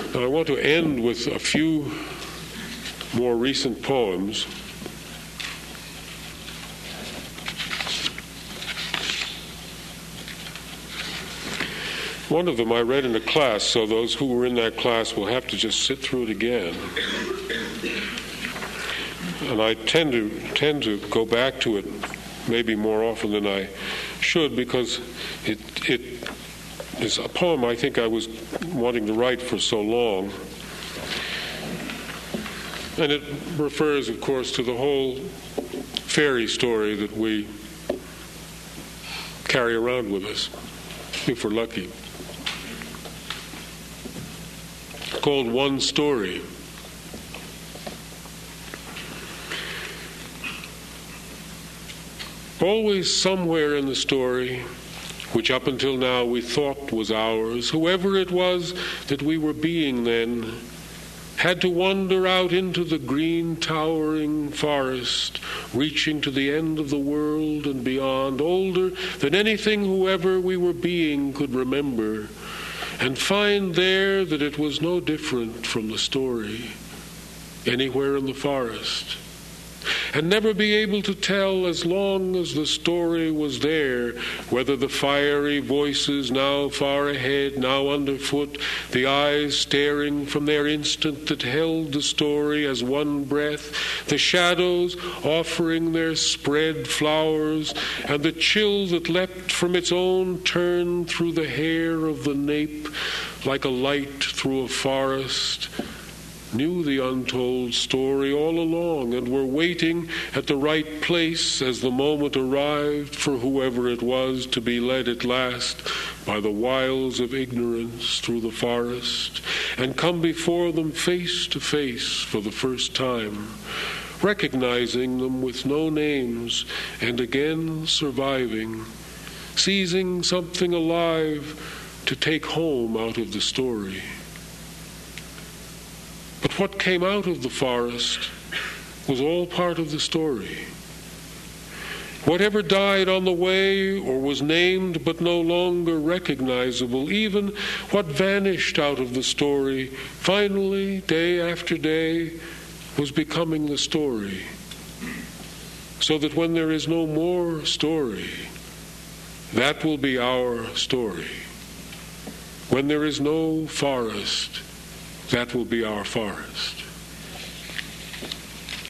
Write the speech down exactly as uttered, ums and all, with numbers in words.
And I want to end with a few more recent poems. One of them I read in a class, so those who were in that class will have to just sit through it again. And I tend to tend to go back to it maybe more often than I should, because it it is a poem I think I was wanting to write for so long. And it refers, of course, to the whole fairy story that we carry around with us, if we're lucky. Called One Story. Always somewhere in the story, which up until now we thought was ours, whoever it was that we were being then, had to wander out into the green towering forest, reaching to the end of the world and beyond, older than anything whoever we were being could remember, and find there that it was no different from the story anywhere in the forest, and never be able to tell, as long as the story was there, whether the fiery voices now far ahead, now underfoot, the eyes staring from their instant that held the story as one breath, the shadows offering their spread flowers, and the chill that leapt from its own turn through the hair of the nape like a light through a forest, knew the untold story all along and were waiting at the right place as the moment arrived for whoever it was to be led at last by the wiles of ignorance through the forest and come before them face to face for the first time, recognizing them with no names and again surviving, seizing something alive to take home out of the story. But what came out of the forest was all part of the story. Whatever died on the way or was named but no longer recognizable, even what vanished out of the story, finally, day after day, was becoming the story. So that when there is no more story, that will be our story. When there is no forest, that will be our forest.